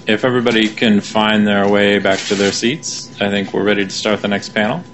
If everybody can find their way back to their seats, I think we're ready to start the next panel.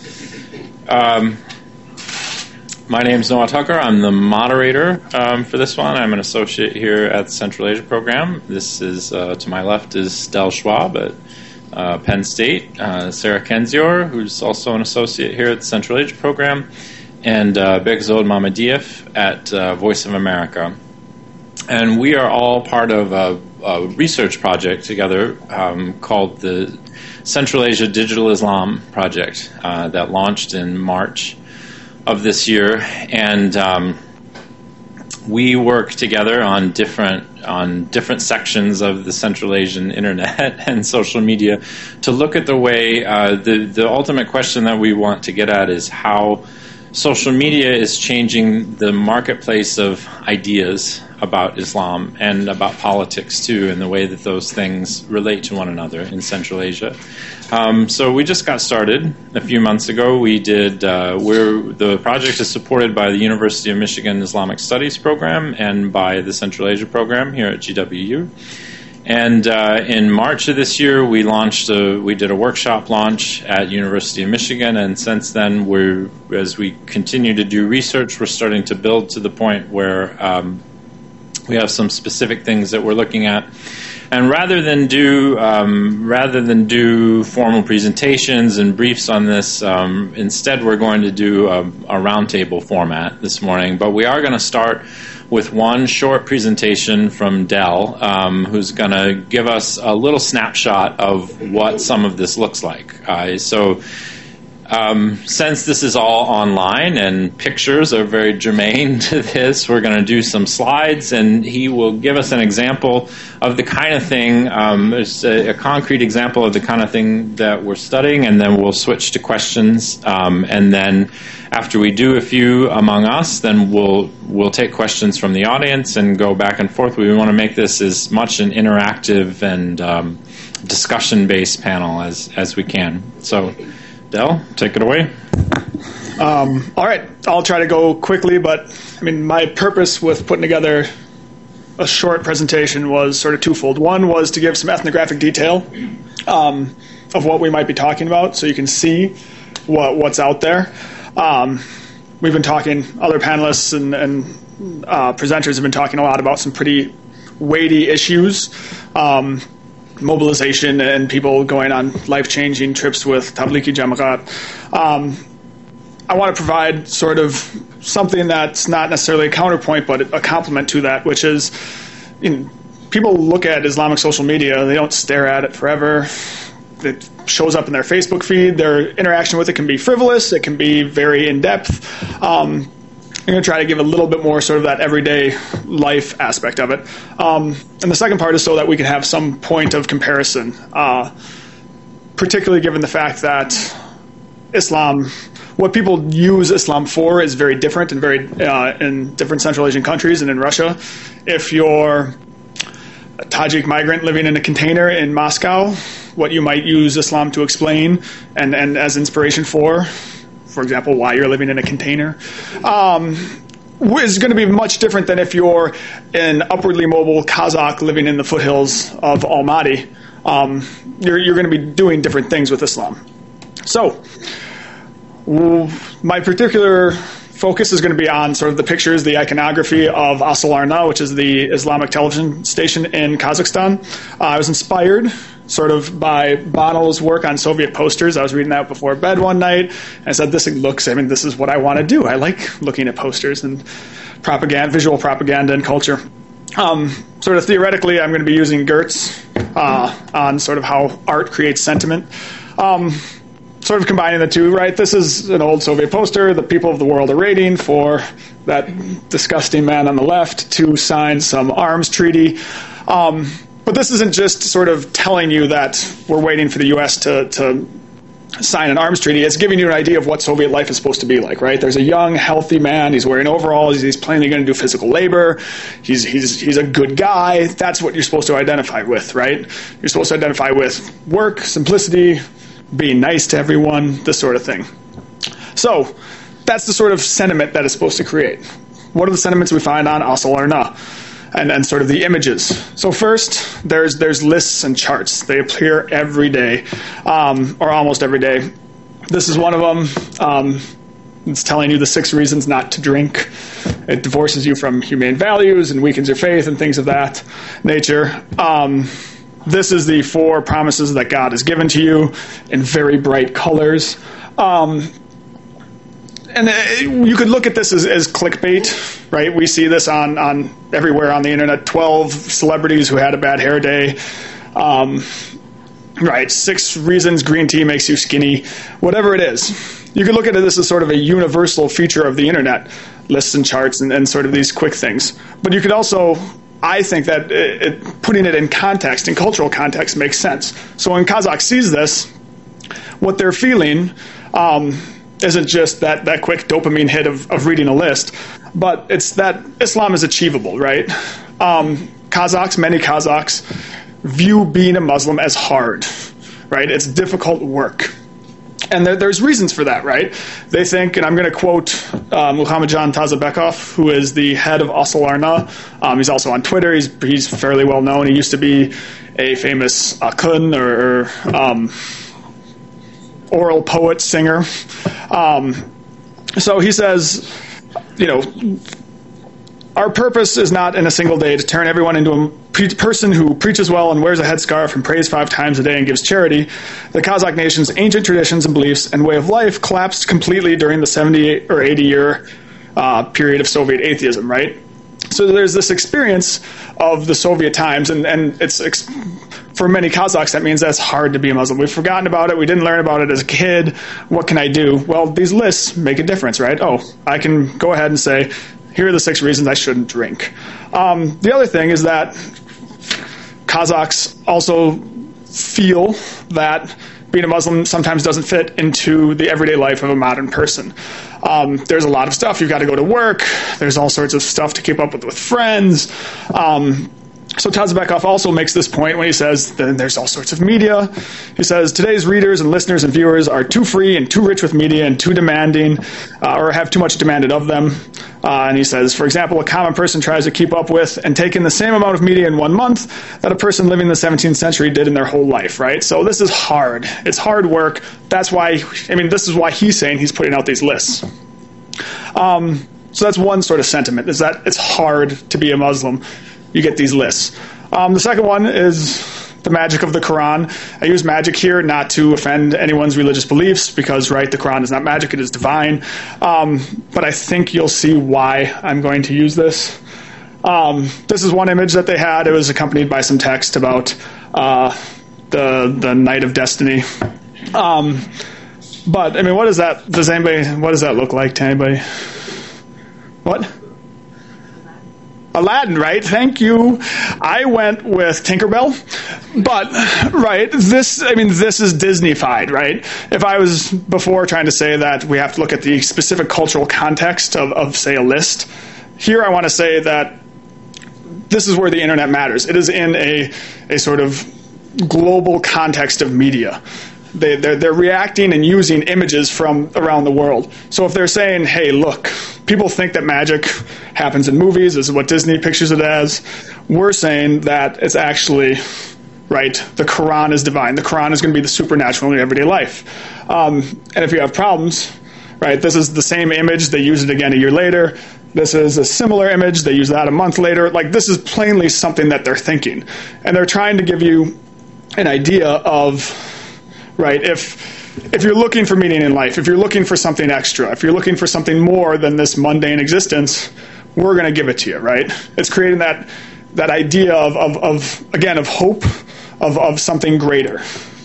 My name is Noah Tucker. I'm the moderator for this one. I'm an associate here at the Central Asia Program. This is, to my left, is Del Schwab at Penn State, Sarah Kendzior, who's also an associate here at the Central Asia Program, and Behzod Mammadiev at Voice of America. And we are all part of a research project together called the Central Asia Digital Islam Project that launched in March of this year. And we work together on different sections of the Central Asian internet and social media to look at the way the ultimate question that we want to get at is how social media is changing the marketplace of ideas about Islam and about politics too, and the way that those things relate to one another in Central Asia. So we just got started a few months ago. The project is supported by the University of Michigan Islamic Studies program and by the Central Asia program here at GWU. And in March of this year, we did a workshop launch at University of Michigan, and since then, as we continue to do research, we're starting to build to the point where we have some specific things that we're looking at. And rather than do formal presentations and briefs on this, instead we're going to do a roundtable format this morning. But we are going to start with one short presentation from Del, who's going to give us a little snapshot of what some of this looks like. Since this is all online and pictures are very germane to this, we're going to do some slides, and he will give us an example of the kind of thing, there's a concrete example of the kind of thing that we're studying, and then we'll switch to questions, and then after we do a few among us, then we'll take questions from the audience and go back and forth. We want to make this as much an interactive and discussion-based panel as we can. So, Del, take it away. All right, I'll try to go quickly, but my purpose with putting together a short presentation was sort of twofold. One was to give some ethnographic detail of what we might be talking about, so you can see what's out there. We've been talking, other panelists and presenters have been talking a lot about some pretty weighty issues. Mobilization and people going on life-changing trips with Tablighi Jamaat. I want to provide sort of something that's not necessarily a counterpoint, but a complement to that, which is, people look at Islamic social media, they don't stare at it forever. It shows up in their Facebook feed. Their interaction with it can be frivolous. It can be very in-depth. I'm going to try to give a little bit more sort of that everyday life aspect of it. And the second part is so that we can have some point of comparison, particularly given the fact that Islam, what people use Islam for is very different and very in different Central Asian countries and in Russia. If you're a Tajik migrant living in a container in Moscow, what you might use Islam to explain and as inspiration for example, why you're living in a container, is going to be much different than if you're an upwardly mobile Kazakh living in the foothills of Almaty. You're going to be doing different things with Islam. So, my particular focus is going to be on sort of the pictures, the iconography of Asal Arna, which is the Islamic television station in Kazakhstan. I was inspired sort of by Bono's work on Soviet posters. I was reading that before bed one night, and I said, this is what I want to do. I like looking at posters and propaganda, visual propaganda and culture. Sort of theoretically, I'm going to be using Goetz on sort of how art creates sentiment. Sort of combining the two, right? This is an old Soviet poster. The people of the world are waiting for that disgusting man on the left to sign some arms treaty. But this isn't just sort of telling you that we're waiting for the U.S. to sign an arms treaty. It's giving you an idea of what Soviet life is supposed to be like, right? There's a young, healthy man. He's wearing overalls. He's plainly going to do physical labor. He's a good guy. That's what you're supposed to identify with, right? You're supposed to identify with work, simplicity, being nice to everyone, this sort of thing. So that's the sort of sentiment that it's supposed to create. What are the sentiments we find on Asal Arna? and sort of the images. So first, there's lists and charts. They appear every day, or almost every day. This is one of them. It's telling you the 6 reasons not to drink. It divorces you from humane values and weakens your faith and things of that nature. This is the 4 promises that God has given to you in very bright colors. And you could look at this as clickbait, right? We see this on everywhere on the internet. 12 celebrities who had a bad hair day. Right, 6 reasons green tea makes you skinny. Whatever it is. You could look at this as sort of a universal feature of the internet. Lists and charts and sort of these quick things. But you could also, I think that putting it in context, in cultural context, makes sense. So when Kazakh sees this, what they're feeling isn't just that quick dopamine hit of reading a list, but it's that Islam is achievable, right? Many Kazakhs view being a Muslim as hard, right? It's difficult work. And there's reasons for that, right? They think, and I'm going to quote Muhammadjan Tazabekov, who is the head of Asal Arna. He's also on Twitter. He's fairly well known. He used to be a famous akun or oral poet singer. So he says, our purpose is not in a single day to turn everyone into a person who preaches well and wears a headscarf and prays 5 times a day and gives charity. The Kazakh nation's ancient traditions and beliefs and way of life collapsed completely during the 70 or 80 year period of Soviet atheism, right? So there's this experience of the Soviet times, and it's for many Kazakhs, that means that's hard to be a Muslim. We've forgotten about it. We didn't learn about it as a kid. What can I do? Well, these lists make a difference, right? Oh, I can go ahead and say, here are the 6 reasons I shouldn't drink. The other thing is that Kazakhs also feel that being a Muslim sometimes doesn't fit into the everyday life of a modern person. There's a lot of stuff. You've got to go to work. There's all sorts of stuff to keep up with friends. So Tazabekov also makes this point when he says that there's all sorts of media. He says, today's readers and listeners and viewers are too free and too rich with media and too demanding, or have too much demanded of them. And he says, for example, a common person tries to keep up with and take in the same amount of media in 1 month that a person living in the 17th century did in their whole life, right? So this is hard. It's hard work. That's why, this is why he's saying he's putting out these lists. So that's one sort of sentiment, is that it's hard to be a Muslim. You get these lists. The second one is the magic of the Quran. I use magic here not to offend anyone's religious beliefs because, right, the Quran is not magic, it is divine. But I think you'll see why I'm going to use this. This is one image that they had. It was accompanied by some text about the Night of Destiny. But, what is that? What does that look like to anybody? What? Aladdin, right? Thank you. I went with Tinkerbell, but right, this is Disney-fied, right? If I was before trying to say that we have to look at the specific cultural context of say, a list, here I want to say that this is where the internet matters. It is in a sort of global context of media. They're reacting and using images from around the world. So if they're saying, hey, look, people think that magic happens in movies, this is what Disney pictures it as, we're saying that it's actually, right, the Quran is divine. The Quran is going to be the supernatural in your everyday life. And if you have problems, right, this is the same image, they use it again a year later. This is a similar image, they use that a month later. Like, this is plainly something that they're thinking. And they're trying to give you an idea of, right, if you're looking for meaning in life, if you're looking for something extra, if you're looking for something more than this mundane existence, we're going to give it to you, right? It's creating that idea of hope, of something greater.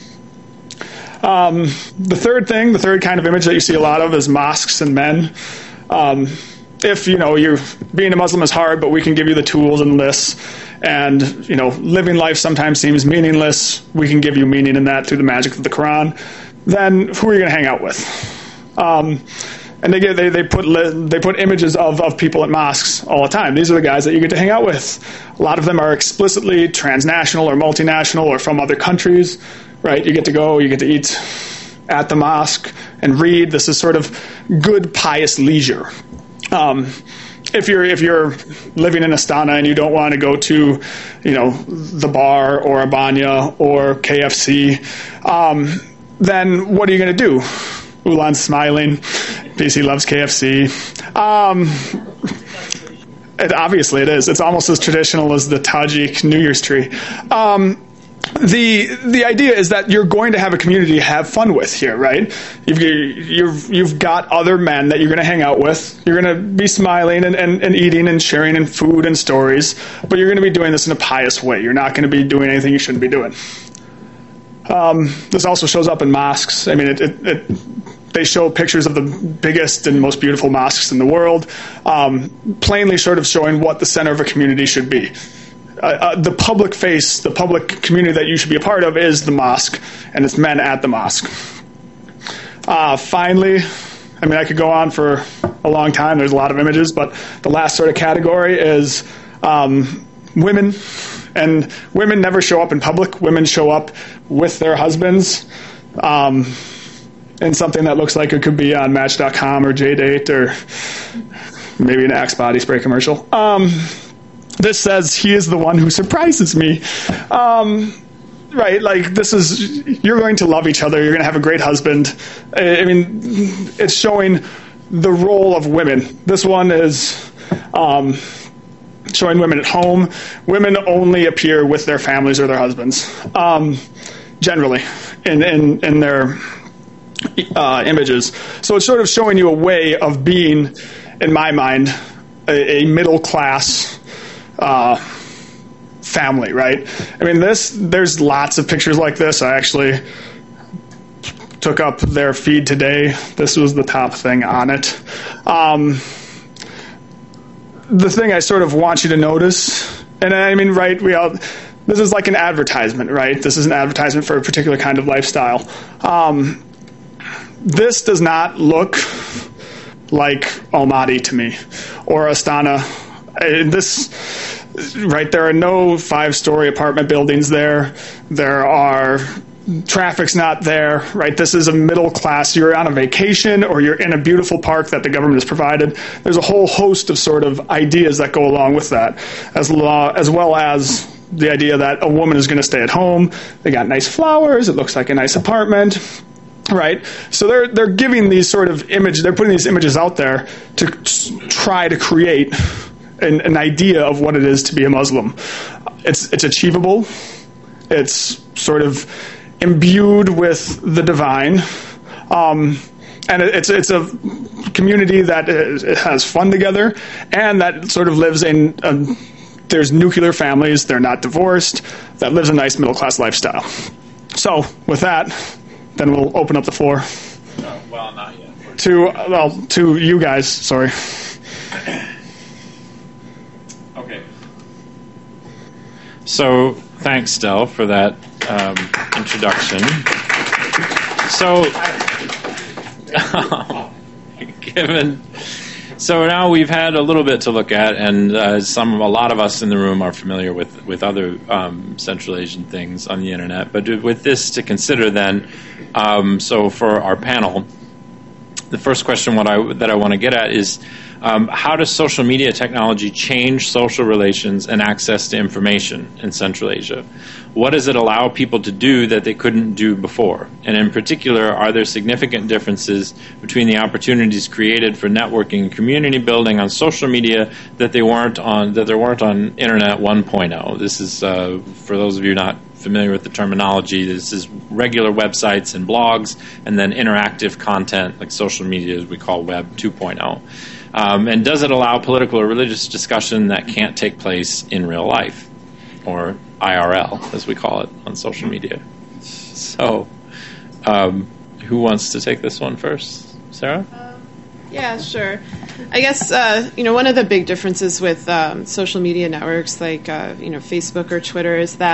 The third kind of image that you see a lot of is mosques and men. If, you're being a Muslim is hard, but we can give you the tools and lists, and, living life sometimes seems meaningless, we can give you meaning in that through the magic of the Quran, then who are you going to hang out with? And they put images of people at mosques all the time. These are the guys that you get to hang out with. A lot of them are explicitly transnational or multinational or from other countries, right? You get to eat at the mosque and read. This is sort of good, pious leisure. if you're living in Astana and you don't want to go to, the bar or a banya or KFC, then what are you going to do? Ulan's smiling. PC loves KFC. Obviously it is. It's almost as traditional as the Tajik New Year's tree. The idea is that you're going to have a community to have fun with here, right? You've got other men that you're going to hang out with. You're going to be smiling and eating and sharing and food and stories, but you're going to be doing this in a pious way. You're not going to be doing anything you shouldn't be doing. This also shows up in mosques. I mean, they show pictures of the biggest and most beautiful mosques in the world, plainly sort of showing what the center of a community should be. The public face, the public community that you should be a part of is the mosque, and it's men at the mosque. Finally, I mean, I could go on for a long time. There's a lot of images, but the last sort of category is women. And women never show up in public. Women show up with their husbands in something that looks like it could be on Match.com or JDate or maybe an Axe body spray commercial. This says, he is the one who surprises me. Right, like you're going to love each other. You're going to have a great husband. I mean, it's showing the role of women. This one is showing women at home. Women only appear with their families or their husbands, generally, in their images. So it's sort of showing you a way of being, in my mind, a middle class family, right? I mean, there's lots of pictures like this. I actually took up their feed today. This was the top thing on it. The thing I sort of want you to notice, and I mean, right, this is like an advertisement, right? This is an advertisement for a particular kind of lifestyle. This does not look like Almaty to me, or Astana. There are no 5-story apartment buildings there. Traffic's not there, right? This is a middle class. You're on a vacation or you're in a beautiful park that the government has provided. There's a whole host of sort of ideas that go along with that, as well as the idea that a woman is going to stay at home. They got nice flowers. It looks like a nice apartment. Right, so they're giving these sort of they're putting these images out there to try to create an idea of what it is to be a Muslim. It's achievable. It's sort of imbued with the divine, and it's a community that has fun together, and that sort of lives in. There's nuclear families. They're not divorced. That lives a nice middle class lifestyle. So with that. Then we'll open up the floor. Well, not yet. To you guys. Sorry. Okay. So thanks, Del, for that introduction. So now we've had a little bit to look at, and a lot of us in the room are familiar with other Central Asian things on the internet. But with this to consider, then, so for our panel, the first question that I want to get at is how does social media technology change social relations and access to information in Central Asia? What does it allow people to do that they couldn't do before? And in particular, are there significant differences between the opportunities created for networking and community building on social media that there weren't on Internet 1.0? This is, for those of you not familiar with the terminology, this is regular websites and blogs, and then interactive content like social media, as we call Web 2.0. And does it allow political or religious discussion that can't take place in real life, or IRL, as we call it on social media? So, who wants to take this one first? Sarah? Yeah, sure. I guess, one of the big differences with social media networks like, Facebook or Twitter is that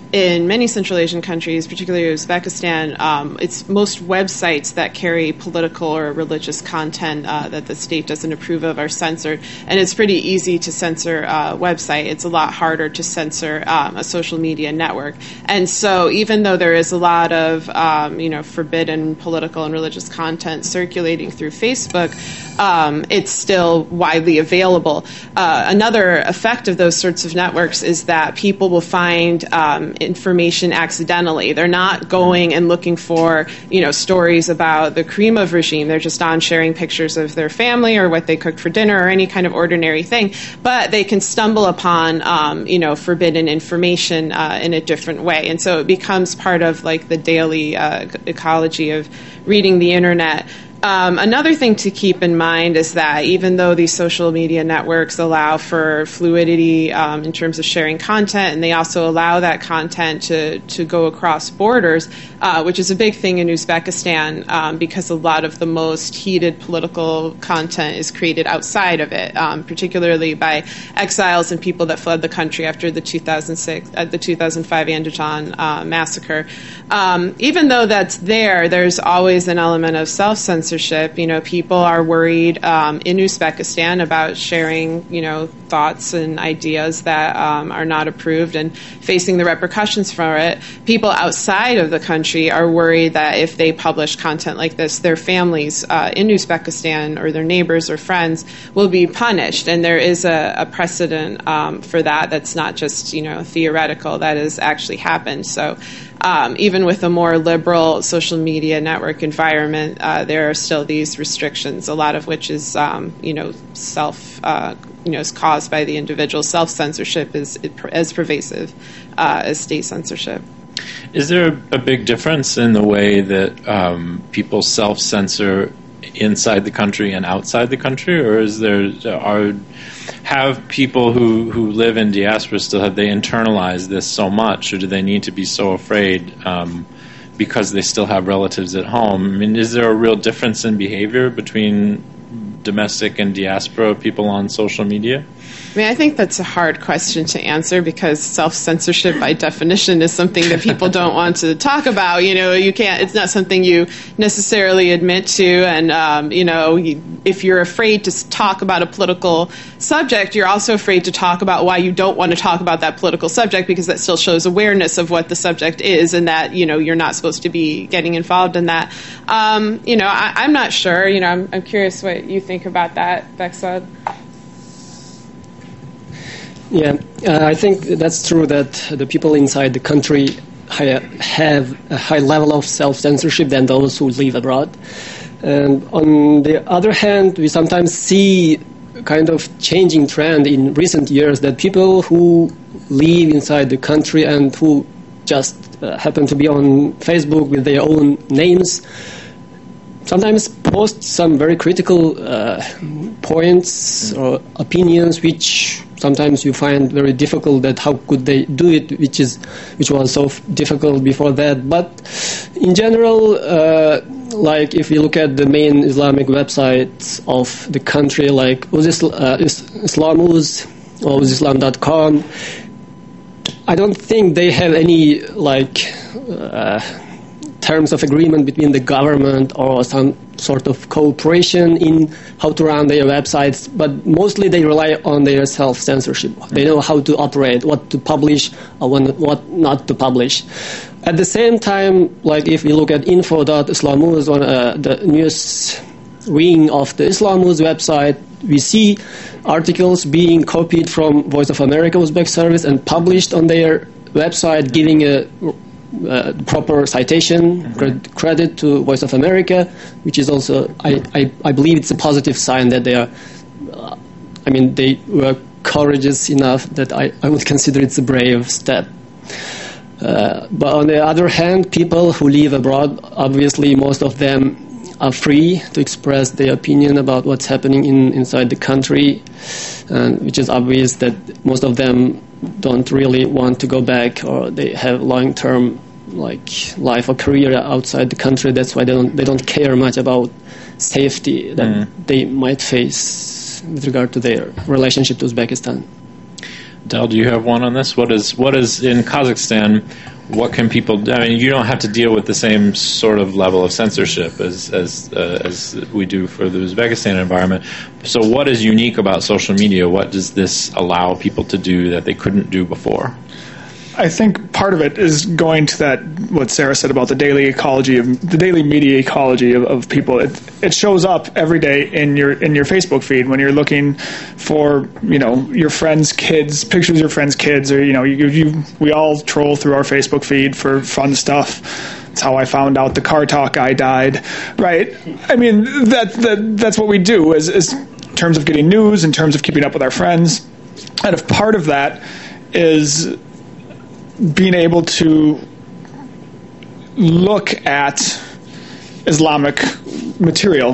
in many Central Asian countries, particularly Uzbekistan, it's most websites that carry political or religious content that the state doesn't approve of are censored. And it's pretty easy to censor a website. It's a lot harder to censor a social media network. And so even though there is a lot of forbidden political and religious content circulating through Facebook, it's still widely available. Another effect of those sorts of networks is that people will find information accidentally. They're not going and looking for, stories about the Karimov regime. They're just on sharing pictures of their family or what they cooked for dinner or any kind of ordinary thing. But they can stumble upon, forbidden information in a different way. And so it becomes part of like the daily ecology of reading the internet. Another thing to keep in mind is that even though these social media networks allow for fluidity in terms of sharing content, and they also allow that content to go across borders, which is a big thing in Uzbekistan because a lot of the most heated political content is created outside of it, particularly by exiles and people that fled the country after the 2005 Andijan massacre. Even though that's there's always an element of self-censorship. People are worried in Uzbekistan about sharing, thoughts and ideas that are not approved and facing the repercussions for it. People outside of the country are worried that if they publish content like this, their families in Uzbekistan or their neighbors or friends will be punished. And there is a precedent for that. That's not just, theoretical. That has actually happened. So even with a more liberal social media network environment, there are still these restrictions, a lot of which is, is caused by the individual. Self-censorship is as pervasive as state censorship. Is there a big difference in the way that people self-censor inside the country and outside the country, or have people who live in diaspora still, have they internalized this so much, or do they need to be so afraid because they still have relatives at home? I mean, is there a real difference in behavior between domestic and diaspora people on social media? I think that's a hard question to answer because self-censorship by definition is something that people don't want to talk about. You can't, it's not something you necessarily admit to. And, if you're afraid to talk about a political subject, you're also afraid to talk about why you don't want to talk about that political subject, because that still shows awareness of what the subject is and that, you're not supposed to be getting involved in that. I'm not sure. I'm curious what you think about that, Beksad. Yeah, I think that's true that the people inside the country have a high level of self-censorship than those who live abroad. And on the other hand, we sometimes see a kind of changing trend in recent years that people who live inside the country and who just happen to be on Facebook with their own names sometimes post some very critical points or opinions, which sometimes you find very difficult, that how could they do it, which was so difficult before that. But in general, like if you look at the main Islamic websites of the country, like Islamuz or Uzislam.com, I don't think they have any terms of agreement between the government or some sort of cooperation in how to run their websites, but mostly they rely on their self-censorship. They know how to operate, what to publish or what not to publish. At the same time, like if we look at info.islamuz on the news wing of the Islamuz website, we see articles being copied from Voice of America Uzbek service and published on their website, giving a proper citation, credit to Voice of America, which is also, I believe it's a positive sign that they are, they were courageous enough that I would consider it's a brave step. But on the other hand, people who live abroad, obviously most of them are free to express their opinion about what's happening inside the country, which is obvious that most of them don't really want to go back, or they have long-term life or career outside the country. That's why they don't care much about safety that they might face with regard to their relationship to Uzbekistan. Del, do you have one on this? What is in Kazakhstan? What can people do? I mean, you don't have to deal with the same sort of level of censorship as we do for the Uzbekistan environment. So what is unique about social media? What does this allow people to do that they couldn't do before? I think part of it is going to that, what Sarah said about the daily media ecology of people. It shows up every day in your Facebook feed when you're looking for, your friends' kids, pictures of your friends' kids, or, we all troll through our Facebook feed for fun stuff. That's how I found out the Car Talk guy died, right? I mean, that's what we do is in terms of getting news, in terms of keeping up with our friends. And if part of that is being able to look at Islamic material,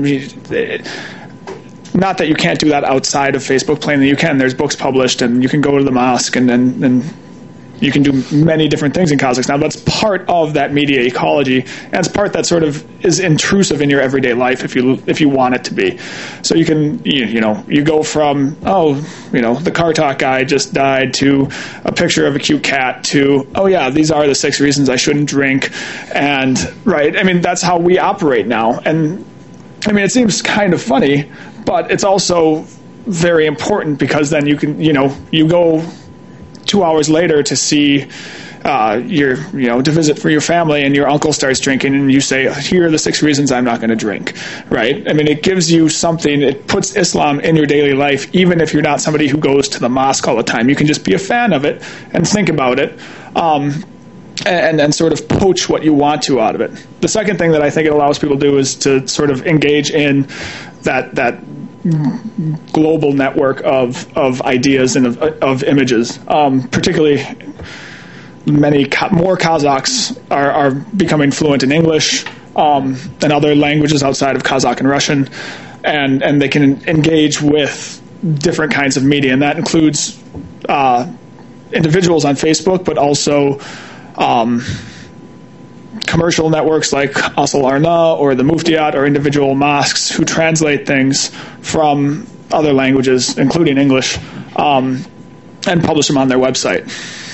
not that you can't do that outside of Facebook, plainly you can. There's books published, and you can go to the mosque, and then you can do many different things in Kazakhstan. But it's part of that media ecology, and it's part that sort of is intrusive in your everyday life if you want it to be. So you can you go from the Car Talk guy just died to a picture of a cute cat to these are the 6 reasons I shouldn't drink, and right. I mean, that's how we operate now, and I mean it seems kind of funny, but it's also very important because then you can you go 2 hours later to see to visit for your family, and your uncle starts drinking, and you say, here are the 6 reasons I'm not going to drink, right? I mean, it gives you something. It puts Islam in your daily life, even if you're not somebody who goes to the mosque all the time. You can just be a fan of it and think about it, and sort of poach what you want to out of it. The second thing that I think it allows people to do is to sort of engage in that global network of ideas and of images. Particularly, more Kazakhs are becoming fluent in English and other languages outside of Kazakh and Russian, and they can engage with different kinds of media, and that includes individuals on Facebook, but also commercial networks like Asal Arna or the Muftiat or individual mosques who translate things from other languages, including English, and publish them on their website.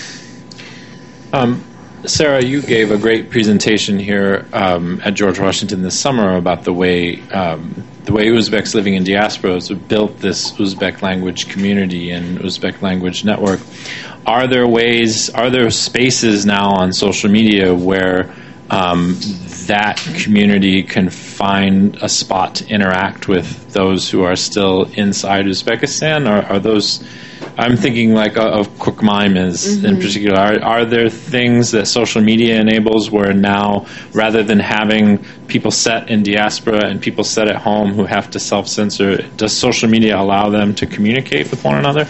Sarah, you gave a great presentation here at George Washington this summer about the way Uzbeks living in diasporas have built this Uzbek language community and Uzbek language network. Are there spaces now on social media where that community can find a spot to interact with those who are still inside Uzbekistan? Or are those, I'm thinking like of Kurkmaimiz in particular. Are there things that social media enables where now, rather than having people set in diaspora and people set at home who have to self-censor, does social media allow them to communicate with one another?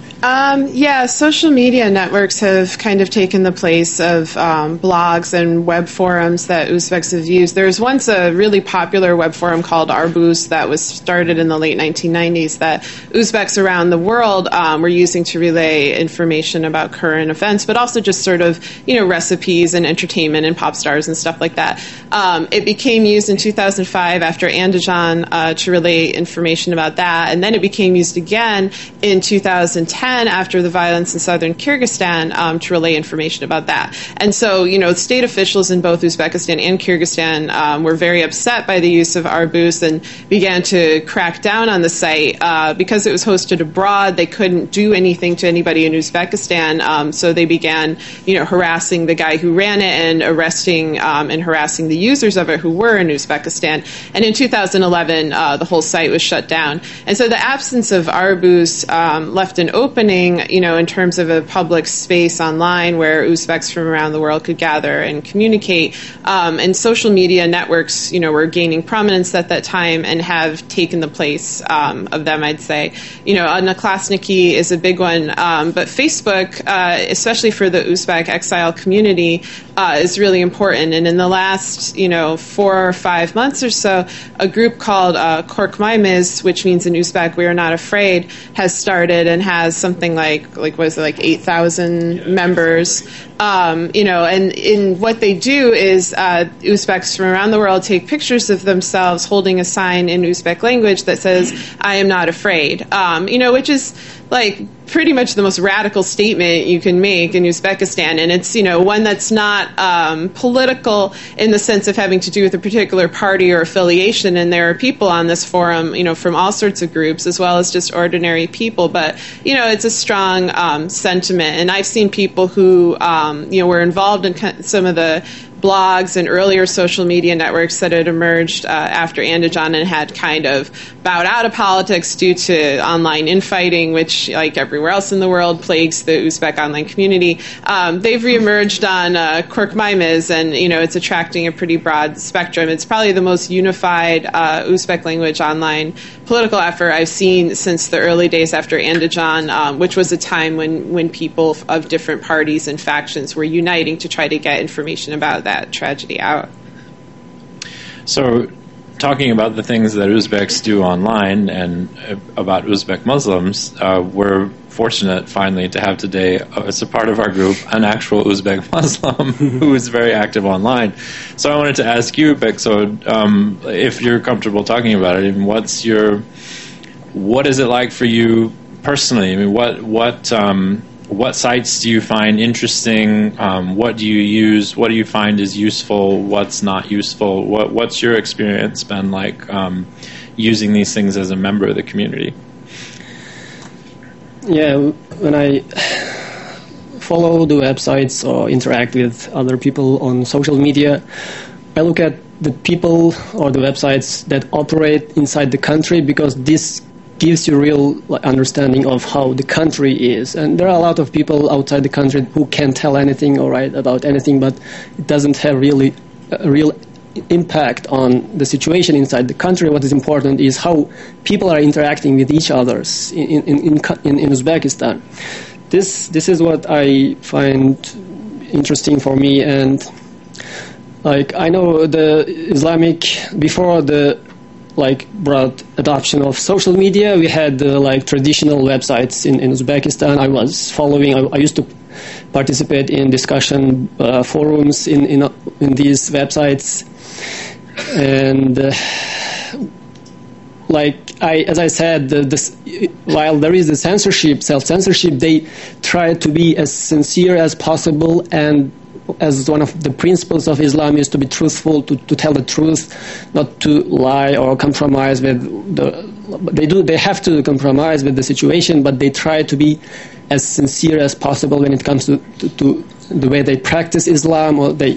Social media networks have kind of taken the place of blogs and web forums that Uzbeks have used. There was once a really popular web forum called Arbuz that was started in the late 1990s that Uzbeks around the world were using to relay information about current events, but also just sort of, recipes and entertainment and pop stars and stuff like that. It became used in 2005 after Andijan to relay information about that, and then it became used again in 2010 after the violence in southern Kyrgyzstan to relay information about that. And so, state officials in both Uzbekistan and Kyrgyzstan were very upset by the use of Arbuz and began to crack down on the site. Because it was hosted abroad, they couldn't do anything to anybody in Uzbekistan, so they began, harassing the guy who ran it and arresting and harassing the users of it who were in Uzbekistan. And in 2011, the whole site was shut down. And so the absence of Arbuz left an opening, in terms of a public space online where Uzbeks from around the world could gather and communicate. And social media networks, were gaining prominence at that time and have taken the place of them, I'd say. Odnoklassniki is a big one, but Facebook, especially for the Uzbek exile community, is really important. And in the last, 4 or 5 months or so, a group called Kurkmaimiz, which means in Uzbek, we are not afraid, has started and has something like 8,000 members. And in what they do is Uzbeks from around the world take pictures of themselves holding a sign in Uzbek language that says, I am not afraid, which is pretty much the most radical statement you can make in Uzbekistan, and it's one that's not political in the sense of having to do with a particular party or affiliation. And there are people on this forum, from all sorts of groups as well as just ordinary people. But it's a strong sentiment, and I've seen people who were involved in some of the blogs and earlier social media networks that had emerged after Andijan and had kind of bowed out of politics due to online infighting, which, like everywhere else in the world, plagues the Uzbek online community. They've reemerged on Korkmaiz, and it's attracting a pretty broad spectrum. It's probably the most unified Uzbek language online political effort I've seen since the early days after Andijan, which was a time when people of different parties and factions were uniting to try to get information about that tragedy out. So, talking about the things that Uzbeks do online and about Uzbek Muslims, we're fortunate finally to have today, as a part of our group, an actual Uzbek Muslim who is very active online. So I wanted to ask you, Beksod, if you're comfortable talking about it, what is it like for you personally? I mean, what sites do you find interesting? What do you use? What do you find is useful? What's not useful? What's your experience been like using these things as a member of the community? Yeah, when I follow the websites or interact with other people on social media, I look at the people or the websites that operate inside the country, because this gives you real understanding of how the country is. And there are a lot of people outside the country who can't tell anything or write about anything, but it doesn't have really a real impact on the situation inside the country. What is important is how people are interacting with each other in Uzbekistan. This is what I find interesting for me. And like, I know the Islamic, before the broad adoption of social media, we had traditional websites in Uzbekistan. I was following. I used to participate in discussion forums in these websites, and as I said, while there is the censorship, self-censorship, they try to be as sincere as possible, and as one of the principles of Islam is to be truthful, to tell the truth, not to lie or compromise with they have to compromise with the situation, but they try to be as sincere as possible when it comes to the way they practice Islam, or they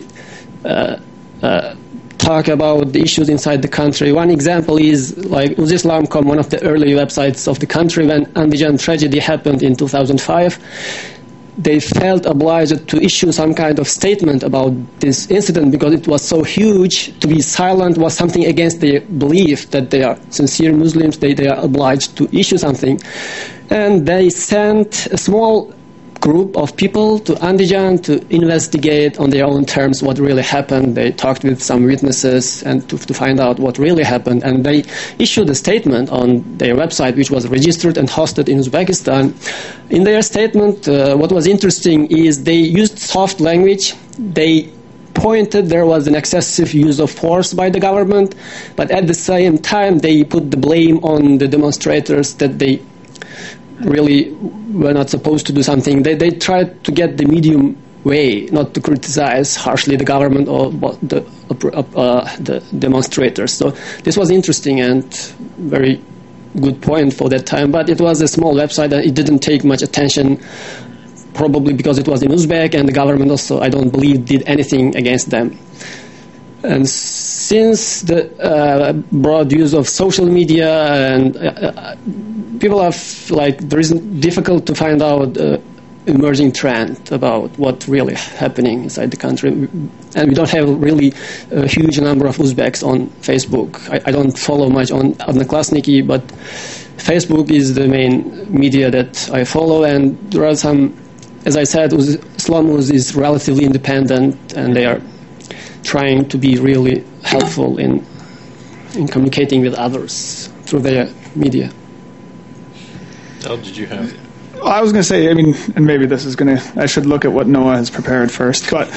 talk about the issues inside the country. One example is Uzislam.com, one of the early websites of the country. When Andijan tragedy happened in 2005, they felt obliged to issue some kind of statement about this incident, because it was so huge. To be silent was something against their belief that they are sincere Muslims. They are obliged to issue something. And they sent a small group of people to Andijan to investigate on their own terms what really happened. They talked with some witnesses and to find out what really happened. And they issued a statement on their website, which was registered and hosted in Uzbekistan. In their statement, what was interesting is they used soft language. They pointed there was an excessive use of force by the government, but at the same time they put the blame on the demonstrators that they really were not supposed to do something. They tried to get the medium way, not to criticize harshly the government or the demonstrators. So this was interesting and very good point for that time. But it was a small website and it didn't take much attention, probably because it was in Uzbek, and the government also, I don't believe, did anything against them. And since the broad use of social media, and people have there is difficult to find out emerging trend about what really happening inside the country, and we don't have really a huge number of Uzbeks on Facebook. I don't follow much on Odnoklassniki, but Facebook is the main media that I follow, and there are some, as I said, Islamuz is relatively independent, and they are trying to be really helpful in communicating with others through their media. Del, did you have? I was going to say, and maybe this is I should look at what Noah has prepared first, but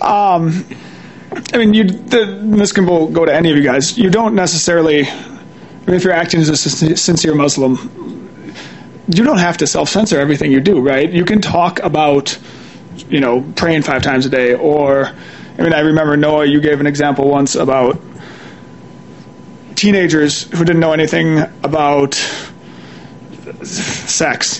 this can go to any of you guys. You don't necessarily, if you're acting as a sincere Muslim, you don't have to self-censor everything you do, right? You can talk about, praying 5 times a day, or, I remember, Noah, you gave an example once about teenagers who didn't know anything about sex.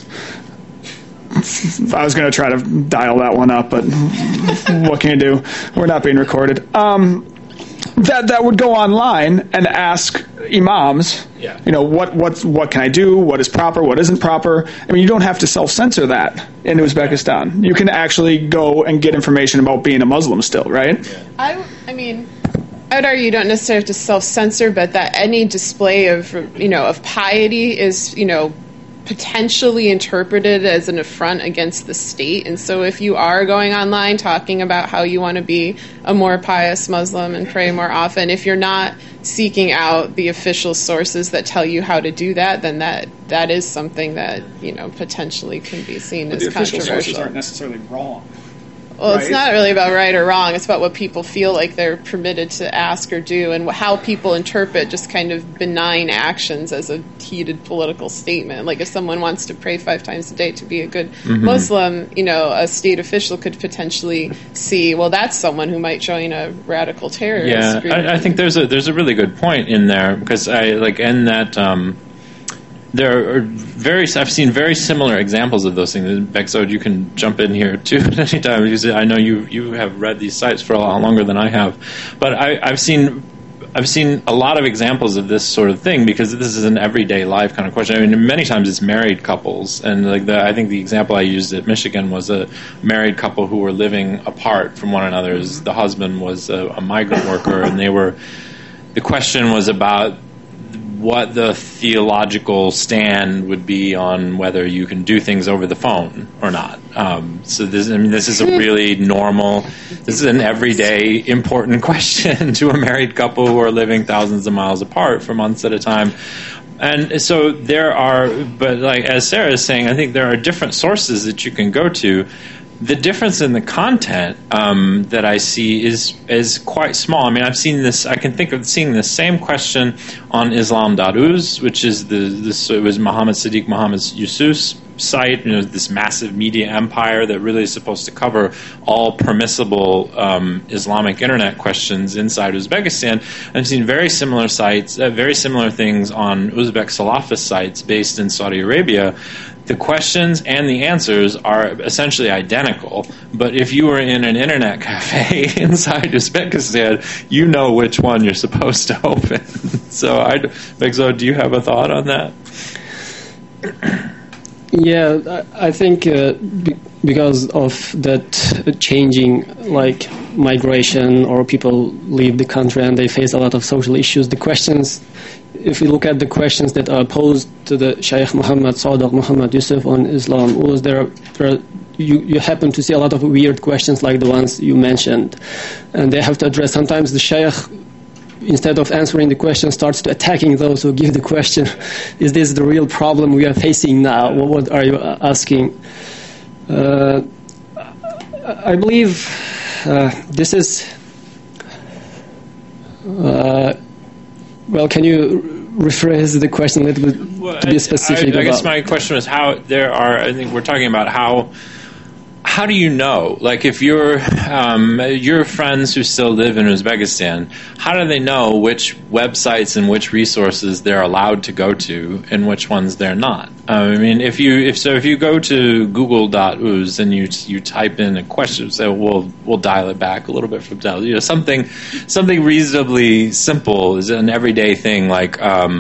I was going to try to dial that one up, but what can you do? We're not being recorded. That would go online and ask imams, what can I do? What is proper? What isn't proper? You don't have to self-censor that in Uzbekistan. You can actually go and get information about being a Muslim still, right? I would argue you don't necessarily have to self-censor, but that any display of piety is, potentially interpreted as an affront against the state. And so if you are going online talking about how you want to be a more pious Muslim and pray more often, if you're not seeking out the official sources that tell you how to do that, then that is something that, potentially can be seen as controversial. The official sources aren't necessarily wrong. Well, right? It's not really about right or wrong. It's about what people feel like they're permitted to ask or do, and how people interpret just kind of benign actions as a heated political statement. Like if someone wants to pray 5 times a day to be a good Muslim, a state official could potentially see, well, that's someone who might join a radical terrorist group. I think there's a really good point in there, because there are I've seen very similar examples of those things. Begzod, you can jump in here too at any time, because I know you have read these sites for a lot longer than I have. But I've seen a lot of examples of this sort of thing, because this is an everyday life kind of question. Many times it's married couples, and I think the example I used at Michigan was a married couple who were living apart from one another. The husband was a migrant worker, and the question was about what the theological stand would be on whether you can do things over the phone or not. So this is a really this is an everyday important question to a married couple who are living thousands of miles apart for months at a time. And so but like as Sarah is saying, I think there are different sources that you can go to. The difference in the content that I see is quite small. I've seen this. I can think of seeing the same question on Islam.uz, which is it was Muhammad Sadiq Muhammad Yusuf's site. This massive media empire that really is supposed to cover all permissible Islamic internet questions inside Uzbekistan. I've seen very similar sites, very similar things on Uzbek Salafist sites based in Saudi Arabia. The questions and the answers are essentially identical, but if you were in an internet cafe inside Uzbekistan, you know which one you're supposed to open. So, Begzod, do you have a thought on that? Yeah, I think because of that changing, like migration, or people leave the country and they face a lot of social issues, the questions, if we look at the questions that are posed to the Shaykh Muhammad Sadiq Muhammad Yusuf on Islam, you happen to see a lot of weird questions like the ones you mentioned, and they have to address. Sometimes the Shaykh, instead of answering the question, starts to attacking those who give the question. Is this the real problem we are facing now? What are you asking? I believe this is... can you rephrase the question a little bit to be specific? I guess my question was I think we're talking about how do you know? Like if your friends who still live in Uzbekistan, how do they know which websites and which resources they're allowed to go to and which ones they're not? If you go to Google.uz and you type in a question, so we'll dial it back a little bit from down. Something reasonably simple is an everyday thing like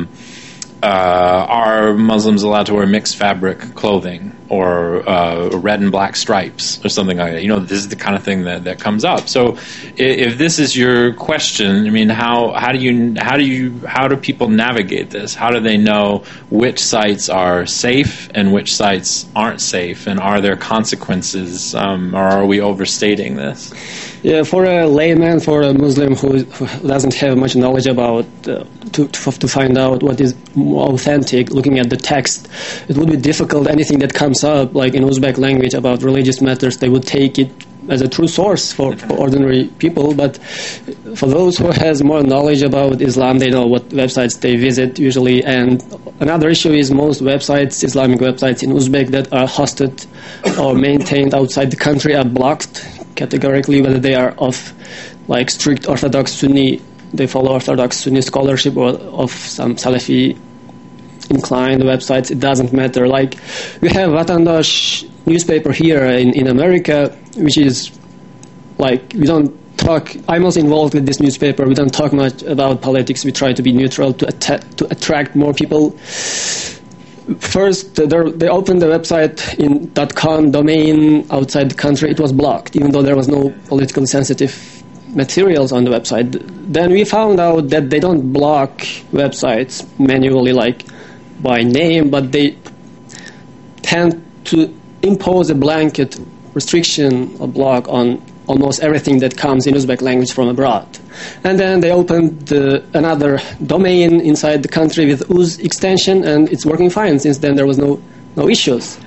are Muslims allowed to wear mixed fabric clothing or red and black stripes or something like that? This is the kind of thing that comes up. So if this is your question, how do people navigate this? How do they know which sites are safe and which sites aren't safe? And are there consequences, or are we overstating this? Yeah, for a layman, for a Muslim who doesn't have much knowledge about to find out what is more authentic, looking at the text, it would be difficult. Anything that comes up, like in Uzbek language about religious matters, they would take it as a true source for ordinary people. But for those who has more knowledge about Islam, they know what websites they visit usually. And another issue is most websites, Islamic websites in Uzbek that are hosted or maintained outside the country are blocked categorically, whether they are of like strict Orthodox Sunni, they follow Orthodox Sunni scholarship, or of some Salafi inclined websites. It doesn't matter. Like we have Vatandash newspaper here in America, which is like we don't talk. I'm also involved with this newspaper. We don't talk much about politics. We try to be neutral to attract more people. First, they opened the website in .com domain outside the country. It was blocked, even though there was no politically sensitive materials on the website. Then we found out that they don't block websites manually, like by name, but they tend to impose a blanket restriction or block on almost everything that comes in Uzbek language from abroad. And then they opened another domain inside the country with Uz extension, and it's working fine. Since then, there was no issues.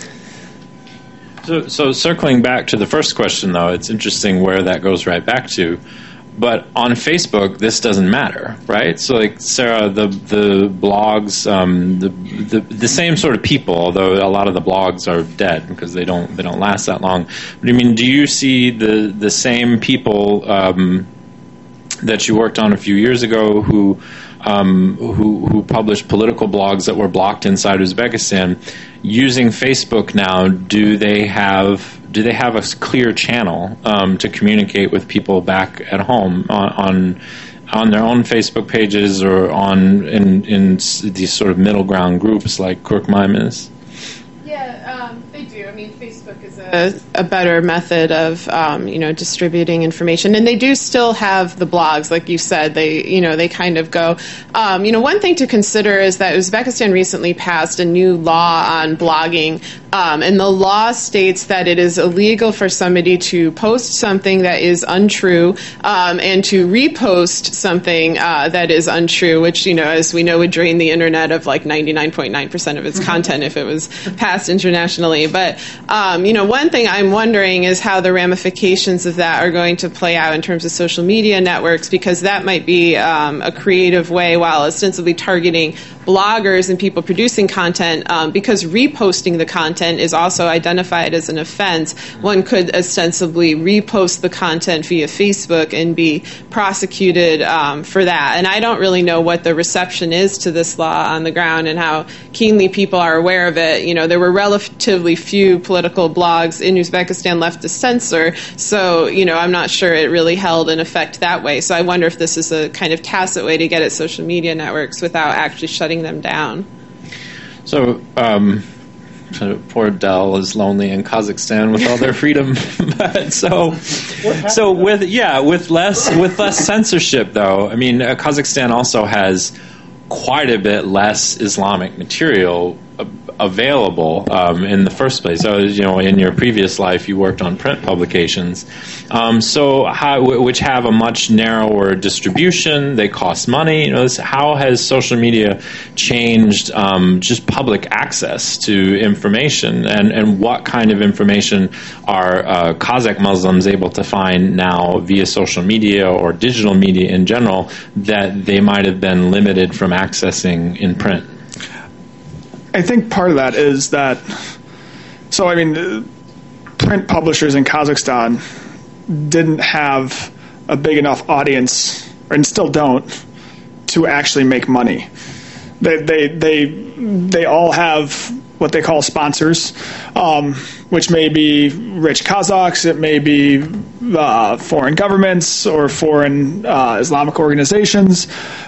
So circling back to the first question, though, it's interesting where that goes right back to. But on Facebook, this doesn't matter, right? So, like Sarah, the blogs, the same sort of people, although a lot of the blogs are dead because they don't last that long. But I mean, do you see the same people that you worked on a few years ago who published political blogs that were blocked inside Uzbekistan using Facebook now? Do they have a clear channel to communicate with people back at home on their own Facebook pages or in these sort of middle ground groups like Kurkmaim is? Yeah, they do. I mean, Facebook is a better method of distributing information, and they do still have the blogs, like you said. They kind of go. One thing to consider is that Uzbekistan recently passed a new law on blogging, and the law states that it is illegal for somebody to post something that is untrue and to repost something that is untrue, which as we know would drain the internet of like 99.9% of its content if it was passed internationally. But one thing I'm wondering is how the ramifications of that are going to play out in terms of social media networks, because that might be a creative way, while ostensibly targeting bloggers and people producing content, because reposting the content is also identified as an offense. One could ostensibly repost the content via Facebook and be prosecuted for that. And I don't really know what the reception is to this law on the ground and how keenly people are aware of it. There were relatively few political blogs in Uzbekistan left to censor, so I'm not sure it really held in effect that way. So I wonder if this is a kind of tacit way to get at social media networks without actually shutting them down. So poor Del is lonely in Kazakhstan with all their freedom. so with less censorship, though, I mean, Kazakhstan also has quite a bit less Islamic material available in the first place. So, in your previous life, you worked on print publications, which have a much narrower distribution. They cost money. How has social media changed just public access to information, and what kind of information are Kazakh Muslims able to find now via social media or digital media in general that they might have been limited from accessing in print? I think part of that is that, print publishers in Kazakhstan didn't have a big enough audience, and still don't, to actually make money. They all have what they call sponsors, which may be rich Kazakhs, it may be foreign governments or foreign Islamic organizations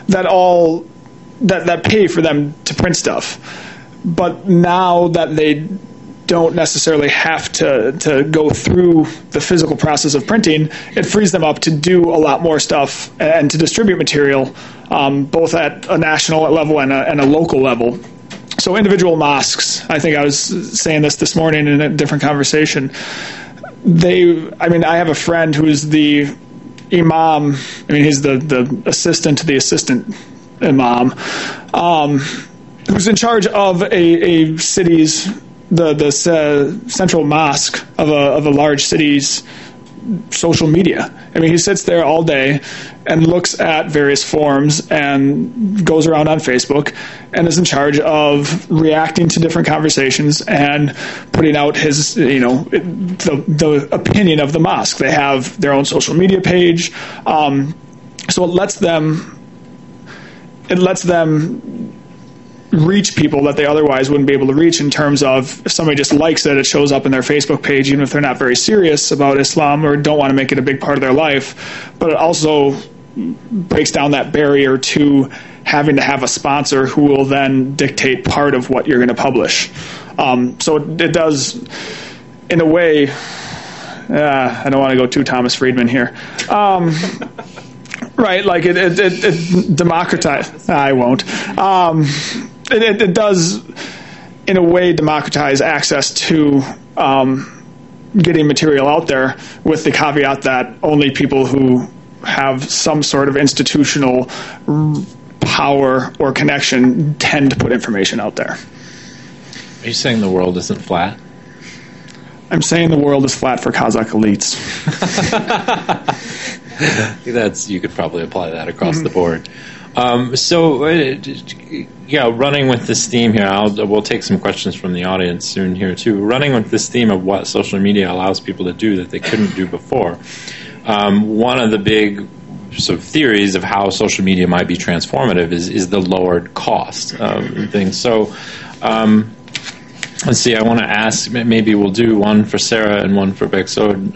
that pay for them to print stuff. But now that they don't necessarily have to go through the physical process of printing, it frees them up to do a lot more stuff and to distribute material, both at a national level and a local level. So individual mosques, I think I was saying this morning in a different conversation, I have a friend who's the imam, he's the assistant to the assistant imam, who's in charge of a city's the central mosque of a large city's social media. I mean, he sits there all day and looks at various forums and goes around on Facebook and is in charge of reacting to different conversations and putting out his, the opinion of the mosque. They have their own social media page, so it lets them reach people that they otherwise wouldn't be able to reach, in terms of if somebody just likes it, it shows up in their Facebook page, even if they're not very serious about Islam or don't want to make it a big part of their life. But it also breaks down that barrier to having to have a sponsor who will then dictate part of what you're going to publish. So it does, in a way, I don't want to go too Thomas Friedman here. Right, like it democratizes. I won't. It does, in a way, democratize access to getting material out there, with the caveat that only people who have some sort of institutional power or connection tend to put information out there. Are you saying the world isn't flat? I'm saying the world is flat for Kazakh elites. You could probably apply that across the board. Running with this theme here, we'll take some questions from the audience soon here too. Running with this theme of what social media allows people to do that they couldn't do before. One of the big sort of theories of how social media might be transformative is the lowered cost thing. So let's see. I want to ask. Maybe we'll do one for Sarah and one for Behzod.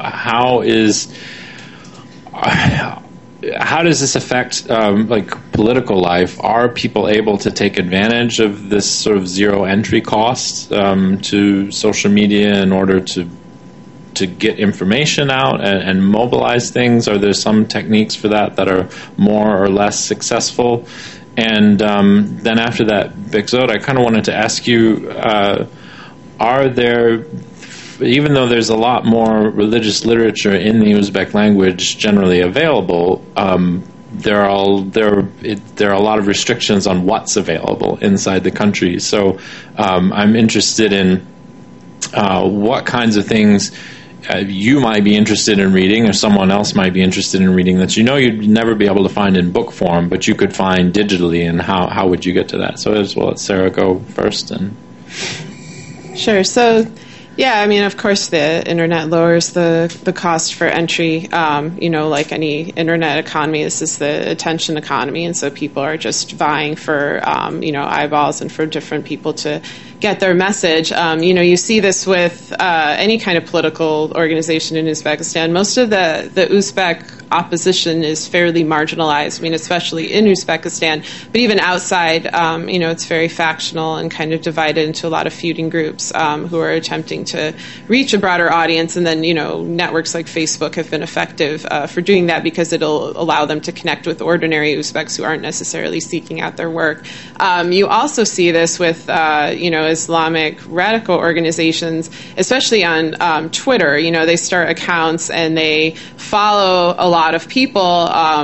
How does this affect political life? Are people able to take advantage of this sort of zero entry cost to social media in order to get information out and mobilize things? Are there some techniques for that are more or less successful? And then after that, Behzod, I kind of wanted to ask you, are there, even though there's a lot more religious literature in the Uzbek language generally available, there are a lot of restrictions on what's available inside the country. So I'm interested in what kinds of things you might be interested in reading, or someone else might be interested in reading, that you'd never be able to find in book form, but you could find digitally, and how would you get to that? So as well, let Sarah go first. Sure. So, yeah, I mean, of course, the internet lowers the cost for entry. Like any internet economy, this is the attention economy, and so people are just vying for, eyeballs and for different people to get their message. You see this with any kind of political organization in Uzbekistan. Most of the Uzbek opposition is fairly marginalized. I mean, especially in Uzbekistan, but even outside, it's very factional and kind of divided into a lot of feuding groups who are attempting to reach a broader audience. And then, networks like Facebook have been effective for doing that, because it'll allow them to connect with ordinary Uzbeks who aren't necessarily seeking out their work. You also see this with, Islamic radical organizations, especially on Twitter. They start accounts and they follow a lot of people,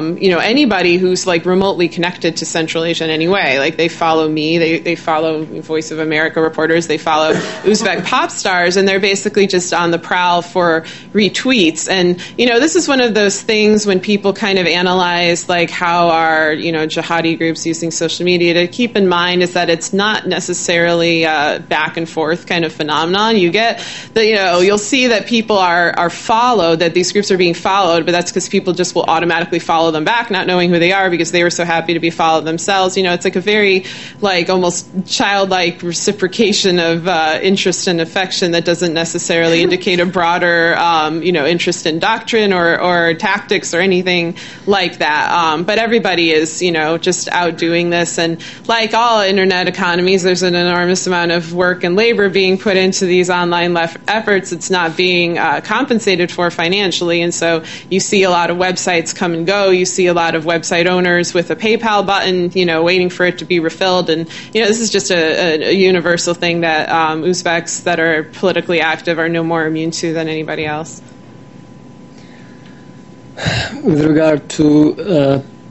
anybody who's like remotely connected to Central Asia in any way. Like they follow me, they follow Voice of America reporters, they follow Uzbek pop stars, and they're basically just on the prowl for retweets. And, this is one of those things when people kind of analyze like how are, jihadi groups using social media, to keep in mind is that it's not necessarily back and forth kind of phenomenon. You get that, you'll see that people are followed, that these groups are being followed, but that's because people just will automatically follow them back, not knowing who they are, because they were so happy to be followed themselves. It's like a very almost childlike reciprocation of interest and affection that doesn't necessarily indicate a broader interest in doctrine or tactics or anything like that. But everybody is just out doing this, and like all internet economies, there's an enormous amount of work and labor being put into these online efforts. It's not being compensated for financially, and so you see a lot of websites come and go. You see a lot of website owners with a PayPal button, waiting for it to be refilled. And, this is just a universal thing that Uzbeks that are politically active are no more immune to than anybody else. With regard to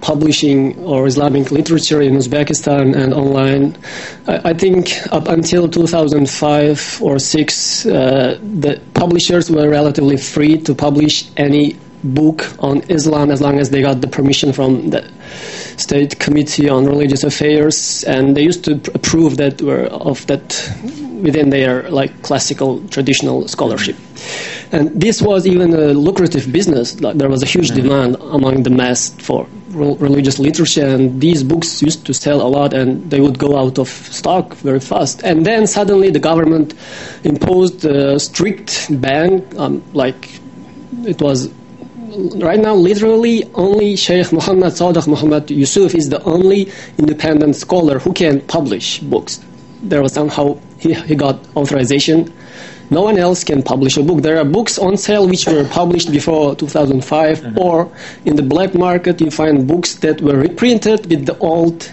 publishing or Islamic literature in Uzbekistan and online. I think up until 2005 or 6, the publishers were relatively free to publish any book on Islam as long as they got the permission from the State Committee on Religious Affairs, and they used to approve that were of that within their like classical traditional scholarship. And this was even a lucrative business. Like, there was a huge demand among the mass for religious literature, and these books used to sell a lot, and they would go out of stock very fast. And then suddenly the government imposed a strict ban, like it was right now literally only Sheikh Muhammad Sadiq Muhammad Yusuf is the only independent scholar who can publish books. There was somehow he got authorization. No one else can publish a book. There are books on sale which were published before 2005, or in the black market you find books that were reprinted with the old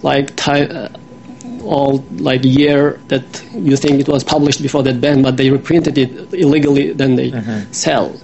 year that you think it was published before that ban, but they reprinted it illegally, then they sell.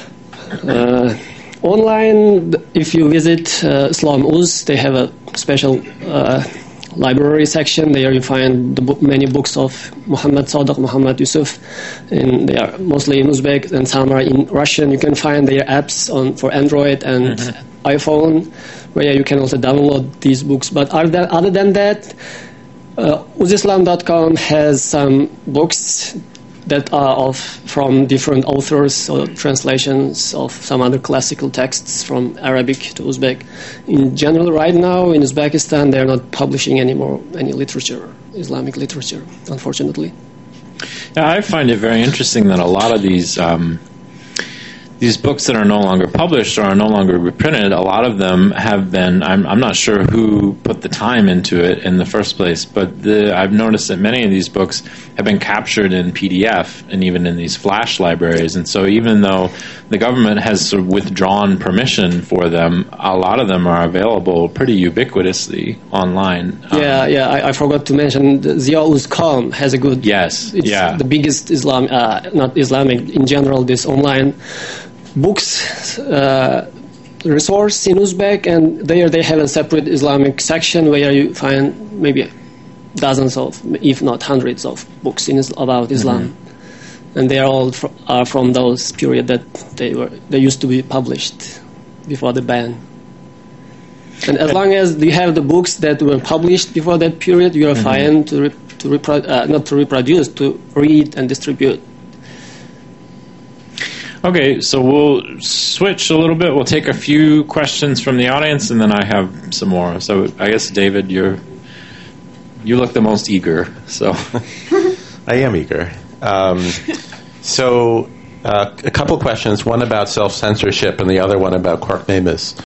Online, if you visit Islam Uz, they have a special library section. There you find many books of Muhammad Sadiq, Muhammad Yusuf, and they are mostly in Uzbek, and some are in Russian. You can find their apps for Android and iPhone, where you can also download these books. But other than that, Uzislam.com has some books that are from different authors or translations of some other classical texts from Arabic to Uzbek. In general, right now in Uzbekistan, they're not publishing anymore any literature, Islamic literature, unfortunately. Yeah, I find it very interesting that a lot of these books that are no longer published or are no longer reprinted, a lot of them have been, I'm not sure who put the time into it in the first place, but I've noticed that many of these books have been captured in PDF and even in these flash libraries. And so even though the government has sort of withdrawn permission for them, a lot of them are available pretty ubiquitously online. I forgot to mention Zia.uz.com has a good... Yes, it's the biggest not Islamic, in general, this online books resource in Uzbek, and there they have a separate Islamic section where you find maybe dozens of, if not hundreds of books about Islam, and they are all from those period that they used to be published before the ban. And as long as you have the books that were published before that period, you are fine to read and distribute. Okay, so we'll switch a little bit. We'll take a few questions from the audience, and then I have some more. So I guess, David, you look the most eager. So I am eager. So a couple questions, one about self-censorship and the other one about Quark Namus.